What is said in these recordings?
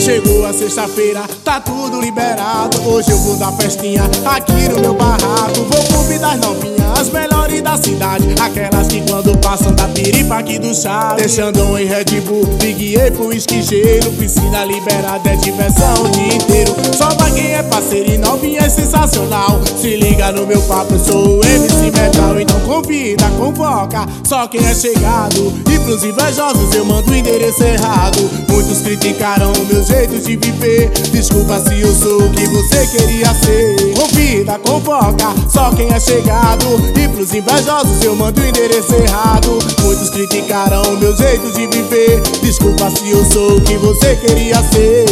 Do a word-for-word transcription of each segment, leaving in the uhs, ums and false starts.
Chegou a sexta-feira, tá tudo liberado. Hoje eu vou dar festinha aqui no meu barraco. Vou convidar as novinhas, as melhores da cidade, aquelas que quando passam da piripa aqui do chá, deixando em Red Bull, Big E pro esquicheiro. Piscina liberada, é diversão o dia inteiro. Só pra quem é parceiro e novinha é sensacional. Se liga no meu papo, eu sou o M C Metal. Então convida, convoca só quem é chegado. E pros invejosos eu mando o endereço errado. Muitos criticaram o meu jeito de viver. Desculpa se eu sou o que você queria ser. Convida, convoca só quem é chegado. E pros invejosos eu mando o endereço errado. Muitos criticaram o meu jeito de viver. Desculpa se eu sou o que você queria ser.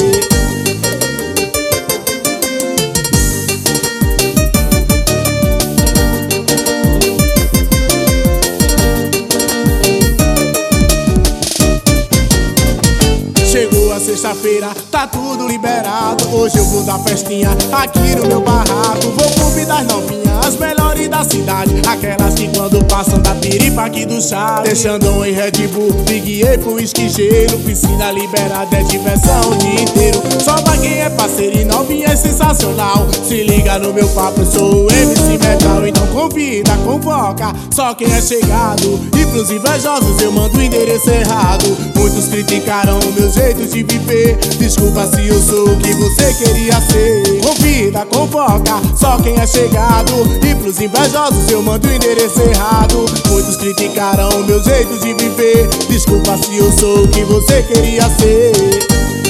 Chegou a sexta-feira, tá tudo liberado. Hoje eu vou dar festinha aqui no meu barraco. Vou convidar as novinhas, as melhores da cidade, aquelas que quando passam da piripa aqui do chá, deixando em Red Bull, Big E pro esquicheiro. Piscina liberada, é diversão o dia inteiro. Só pra quem é parceiro e novinha é sensacional. Se liga no meu papo, eu sou o M C Metal. Então convida, convoca só quem é chegado. E pros invejosos eu mando o endereço errado. Muitos criticaram o meu jeito de viver. Desculpa se eu sou o que você queria ser. Convida, convoca só quem é chegado. E pros invejosos eu mando o endereço errado. Muitos criticaram o meu jeito de viver. Desculpa se eu sou o que você queria ser.